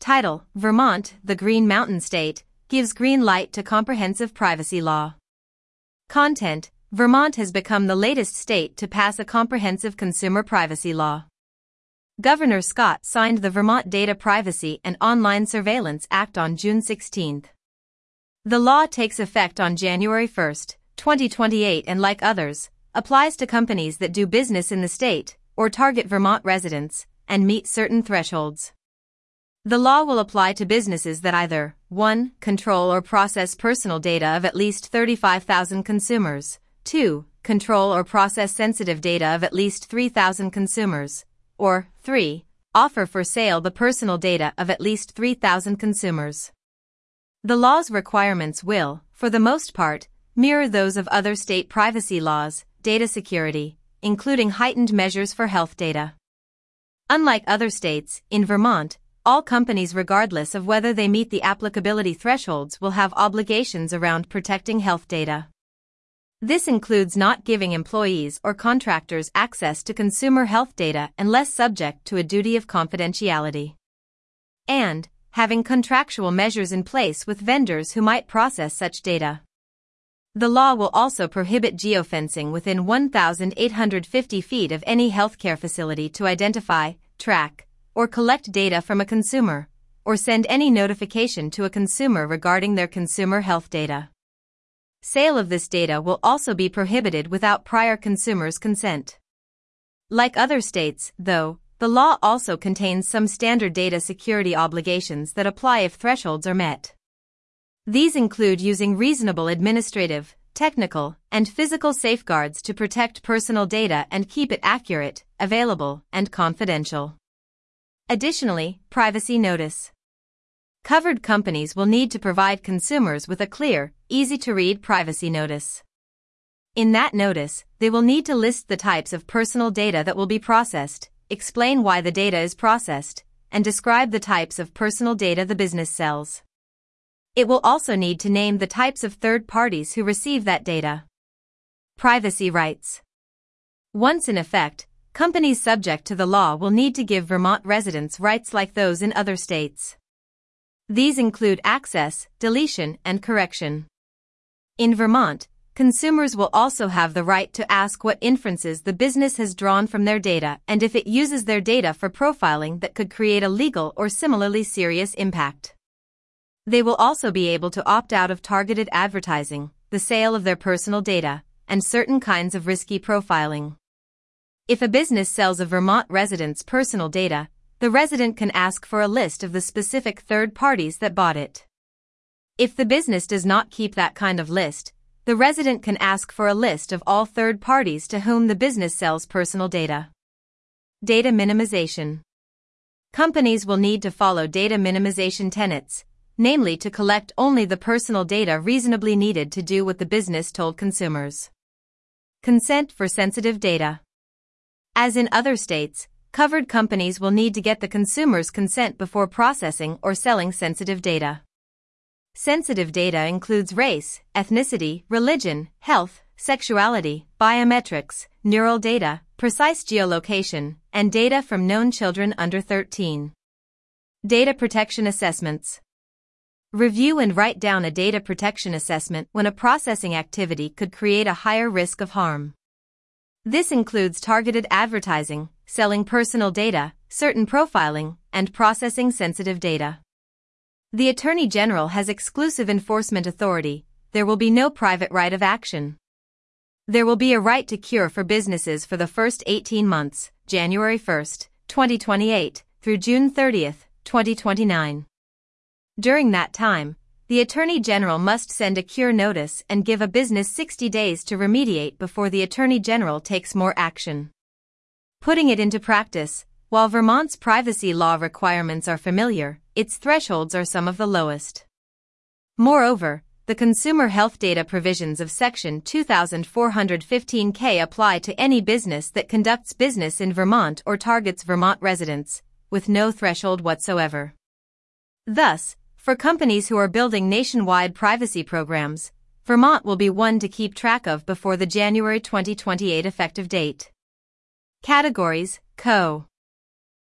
Title: Vermont, the Green Mountain State, gives green light to comprehensive privacy law. Content: Vermont has become the latest state to pass a comprehensive consumer privacy law. Governor Scott signed the Vermont Data Privacy and Online Surveillance Act on June 16. The law takes effect on January 1, 2028 and, like others, applies to companies that do business in the state or target Vermont residents and meet certain thresholds. The law will apply to businesses that either 1. Control or process personal data of at least 35,000 consumers, 2. Control or process sensitive data of at least 3,000 consumers, or 3. Offer for sale the personal data of at least 3,000 consumers. The law's requirements will, for the most part, mirror those of other state privacy laws, data security, including heightened measures for health data. Unlike other states, in Vermont, all companies, regardless of whether they meet the applicability thresholds, will have obligations around protecting health data. This includes not giving employees or contractors access to consumer health data unless subject to a duty of confidentiality, and having contractual measures in place with vendors who might process such data. The law will also prohibit geofencing within 1,850 feet of any healthcare facility to identify, track, or collect data from a consumer, or send any notification to a consumer regarding their consumer health data. Sale of this data will also be prohibited without prior consumer's consent. Like other states, though, the law also contains some standard data security obligations that apply if thresholds are met. These include using reasonable administrative, technical, and physical safeguards to protect personal data and keep it accurate, available, and confidential. Additionally, privacy notice. Covered companies will need to provide consumers with a clear, easy-to-read privacy notice. In that notice, they will need to list the types of personal data that will be processed, explain why the data is processed, and describe the types of personal data the business sells. It will also need to name the types of third parties who receive that data. Privacy rights. Once in effect, companies subject to the law will need to give Vermont residents rights like those in other states. These include access, deletion, and correction. In Vermont, consumers will also have the right to ask what inferences the business has drawn from their data and if it uses their data for profiling that could create a legal or similarly serious impact. They will also be able to opt out of targeted advertising, the sale of their personal data, and certain kinds of risky profiling. If a business sells a Vermont resident's personal data, the resident can ask for a list of the specific third parties that bought it. If the business does not keep that kind of list, the resident can ask for a list of all third parties to whom the business sells personal data. Data minimization. Companies will need to follow data minimization tenets, namely to collect only the personal data reasonably needed to do what the business told consumers. Consent for sensitive data. As in other states, covered companies will need to get the consumer's consent before processing or selling sensitive data. Sensitive data includes race, ethnicity, religion, health, sexuality, biometrics, neural data, precise geolocation, and data from known children under 13. Data protection assessments. Review and write down a data protection assessment when a processing activity could create a higher risk of harm. This includes targeted advertising, selling personal data, certain profiling, and processing sensitive data. The Attorney General has exclusive enforcement authority. There will be no private right of action. There will be a right to cure for businesses for the first 18 months, January 1, 2028, through June 30, 2029. During that time, the Attorney General must send a cure notice and give a business 60 days to remediate before the Attorney General takes more action. Putting it into practice, while Vermont's privacy law requirements are familiar, its thresholds are some of the lowest. Moreover, the consumer health data provisions of Section 2415K apply to any business that conducts business in Vermont or targets Vermont residents, with no threshold whatsoever. Thus, for companies who are building nationwide privacy programs, Vermont will be one to keep track of before the January 2028 effective date. Categories: Co.